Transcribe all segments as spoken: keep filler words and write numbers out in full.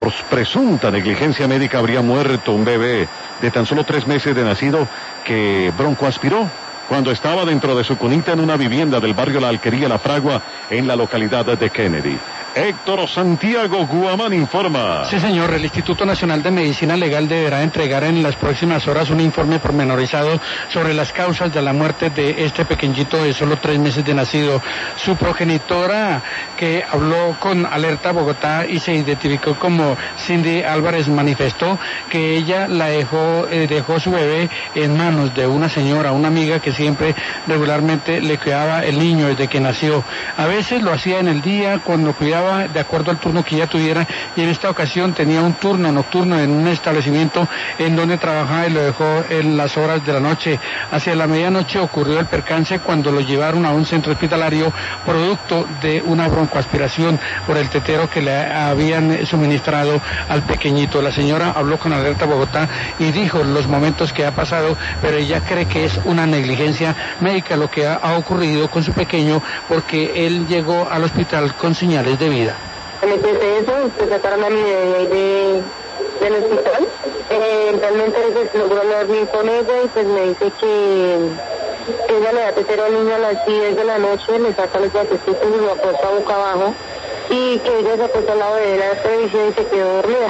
Por presunta negligencia médica habría muerto un bebé de tan solo tres meses de nacido que broncoaspiró cuando estaba dentro de su cunita en una vivienda del barrio La Alquería La Fragua en la localidad de Kennedy. Héctor Santiago Guamán informa. Sí, señor, el Instituto Nacional de Medicina Legal deberá entregar en las próximas horas un informe pormenorizado sobre las causas de la muerte de este pequeñito de solo tres meses de nacido. Su progenitora, que habló con Alerta Bogotá y se identificó como Cindy Álvarez, manifestó que ella la dejó, eh, dejó su bebé en manos de una señora, una amiga que siempre regularmente le cuidaba el niño desde que nació. A veces lo hacía en el día cuando cuidaba de acuerdo al turno que ella tuviera, y en esta ocasión tenía un turno nocturno en un establecimiento en donde trabajaba y lo dejó en las horas de la noche. Hacia la medianoche ocurrió el percance cuando lo llevaron a un centro hospitalario producto de una broncoaspiración por el tetero que le habían suministrado al pequeñito. La señora habló con Alerta Bogotá y dijo los momentos que ha pasado, pero ella cree que es una negligencia médica lo que ha, ha ocurrido con su pequeño, porque él llegó al hospital con señales de vida. Después de eso, se sacaron a mi bebé de, del hospital. Eh, realmente pues, logró hablar bien con ella y pues me dice que, que ella le da tetero al niño a las diez de la noche, le saca los gatecitos y lo acuesta boca abajo, y que ella se acuesta al lado de la televisión y se quedó dormida.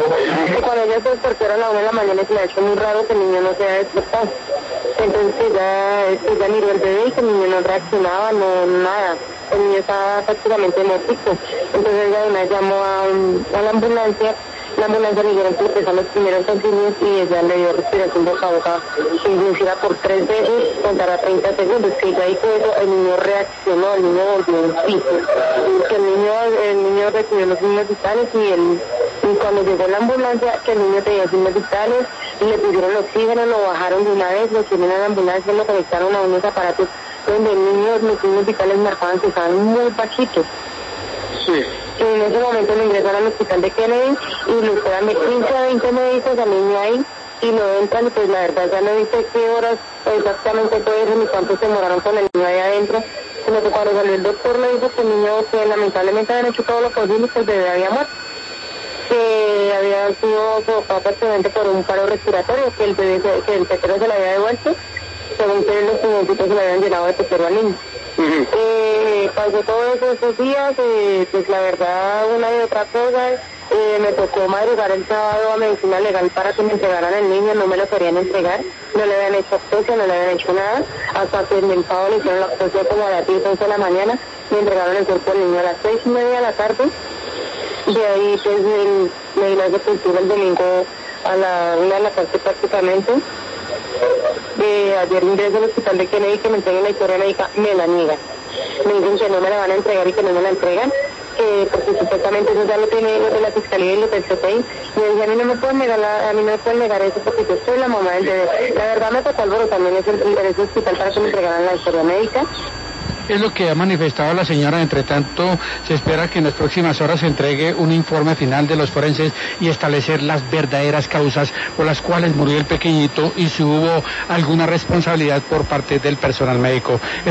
Y cuando ella se despertó a la una de la mañana, se le ha hecho muy raro que el niño no se haya despertado. Entonces ella, ella miró el bebé y que el niño no reaccionaba, no nada. El niño estaba prácticamente mortico. Entonces ella además llamó a, un, a la ambulancia. La ambulancia le dijeron que empezó los primeros auxilios y ella le dio respiración boca a boca inducida por tres veces, contará treinta segundos. Que ella hizo eso, el niño reaccionó, el niño volvió un piso. Que el niño, el niño recibió los signos vitales y, el, y cuando llegó la ambulancia, que el niño tenía signos vitales y le pusieron oxígeno, lo bajaron de una vez, lo subieron a la ambulancia, lo conectaron a unos aparatos donde el niño, los signos vitales marcaban que estaban muy bajitos. Sí. Y en ese momento lo ingresan al hospital de Kennedy y lo esperan de quince a veinte médicos al niño ahí y lo entran, y pues la verdad ya no dice qué horas exactamente puede ser ni cuánto se demoraron con el niño ahí adentro, sino que cuando salió el doctor le dijo que el niño, que lamentablemente habían hecho todo lo posible y que el bebé había muerto, que había sido provocado prácticamente por un paro respiratorio, que el bebé, que el tetero se le había devuelto, según que los científicos se le habían llenado de tetero al niño. Uh-huh. Eh, pasó todo eso esos días, eh, pues la verdad una y otra cosa, eh, me tocó madrugar el sábado a medicina legal para que me entregaran el niño, no me lo querían entregar, no le habían hecho autopsia, no le habían hecho nada, hasta que el sábado le hicieron la autopsia como a las diez, once de la mañana, me entregaron el cuerpo del niño a las seis y media de la tarde, de ahí pues el, me vine a sepultura el domingo a la una de la tarde prácticamente. Eh, ayer ingreso al hospital de Kennedy que me entreguen la historia médica, me la niegan. Me dicen que no me la van a entregar y que no me la entregan, que porque supuestamente eso ya lo tiene los de la fiscalía y los del C P I. Me dije, a mí no me pueden negar la, a mí no me pueden negar eso porque yo soy la mamá del bebé. La verdad me tocó alborotar también ese, ese hospital para que me entregaran la historia médica. Es lo que ha manifestado la señora. Entre tanto, se espera que en las próximas horas se entregue un informe final de los forenses y establecer las verdaderas causas por las cuales murió el pequeñito y si hubo alguna responsabilidad por parte del personal médico.